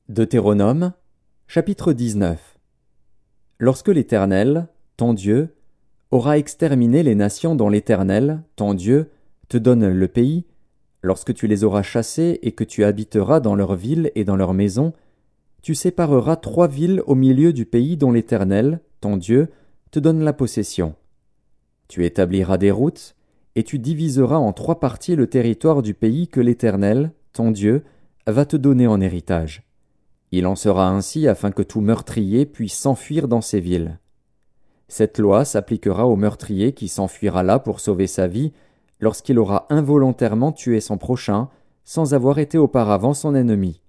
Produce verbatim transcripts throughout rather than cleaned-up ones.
Deutéronome, chapitre dix-neuf. Lorsque l'Éternel, ton Dieu, aura exterminé les nations dont l'Éternel, ton Dieu, te donne le pays, lorsque tu les auras chassées et que tu habiteras dans leurs villes et dans leurs maisons, tu sépareras trois villes au milieu du pays dont l'Éternel, ton Dieu, te donne la possession. Tu établiras des routes, et tu diviseras en trois parties le territoire du pays que l'Éternel, ton Dieu, va te donner en héritage. Il en sera ainsi afin que tout meurtrier puisse s'enfuir dans ces villes. Cette loi s'appliquera au meurtrier qui s'enfuira là pour sauver sa vie, lorsqu'il aura involontairement tué son prochain, sans avoir été auparavant son ennemi.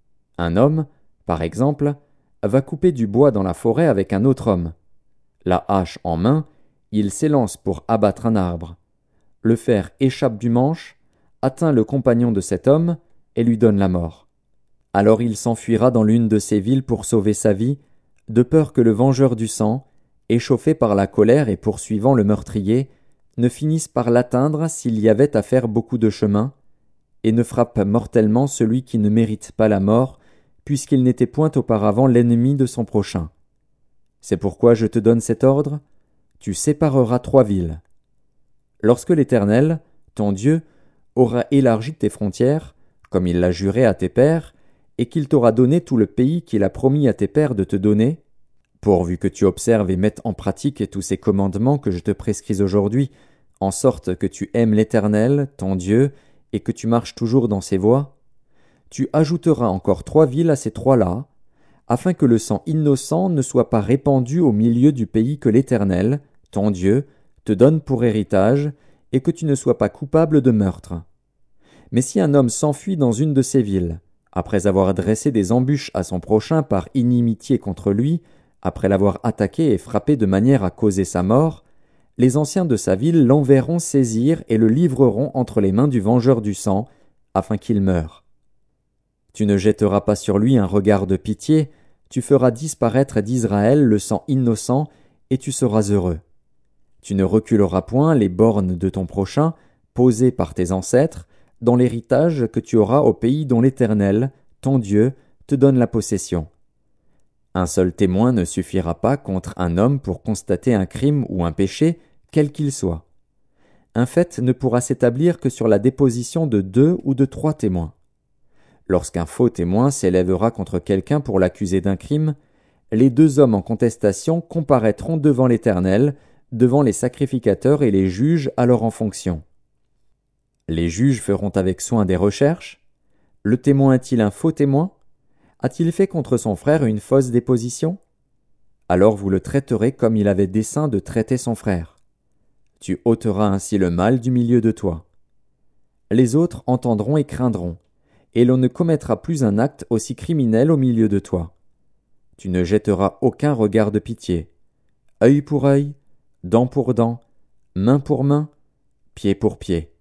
Un homme, par exemple, va couper du bois dans la forêt avec un autre homme. La hache en main, il s'élance pour abattre un arbre. Le fer échappe du manche, atteint le compagnon de cet homme et lui donne la mort. Alors il s'enfuira dans l'une de ces villes pour sauver sa vie, de peur que le vengeur du sang, échauffé par la colère et poursuivant le meurtrier, ne finisse par l'atteindre s'il y avait à faire beaucoup de chemin, et ne frappe mortellement celui qui ne mérite pas la mort, puisqu'il n'était point auparavant l'ennemi de son prochain. C'est pourquoi je te donne cet ordre, tu sépareras trois villes. Lorsque l'Éternel, ton Dieu, aura élargi tes frontières, comme il l'a juré à tes pères, et qu'il t'aura donné tout le pays qu'il a promis à tes pères de te donner, pourvu que tu observes et mettes en pratique tous ces commandements que je te prescris aujourd'hui, en sorte que tu aimes l'Éternel, ton Dieu, et que tu marches toujours dans ses voies, tu ajouteras encore trois villes à ces trois-là, afin que le sang innocent ne soit pas répandu au milieu du pays que l'Éternel, ton Dieu, te donne pour héritage, et que tu ne sois pas coupable de meurtre. Mais si un homme s'enfuit dans une de ces villes, après avoir dressé des embûches à son prochain par inimitié contre lui, après l'avoir attaqué et frappé de manière à causer sa mort, les anciens de sa ville l'enverront saisir et le livreront entre les mains du vengeur du sang, afin qu'il meure. Tu ne jetteras pas sur lui un regard de pitié, tu feras disparaître d'Israël le sang innocent, et tu seras heureux. Tu ne reculeras point les bornes de ton prochain, posées par tes ancêtres, dans l'héritage que tu auras au pays dont l'Éternel, ton Dieu, te donne la possession. Un seul témoin ne suffira pas contre un homme pour constater un crime ou un péché, quel qu'il soit. Un fait ne pourra s'établir que sur la déposition de deux ou de trois témoins. Lorsqu'un faux témoin s'élèvera contre quelqu'un pour l'accuser d'un crime, les deux hommes en contestation comparaîtront devant l'Éternel, devant les sacrificateurs et les juges alors en fonction. Les juges feront avec soin des recherches. Le témoin est-il un faux témoin? A-t-il fait contre son frère une fausse déposition? Alors vous le traiterez comme il avait dessein de traiter son frère. Tu ôteras ainsi le mal du milieu de toi. Les autres entendront et craindront, et l'on ne commettra plus un acte aussi criminel au milieu de toi. Tu ne jetteras aucun regard de pitié. Œil pour œil, dent pour dent, main pour main, pied pour pied.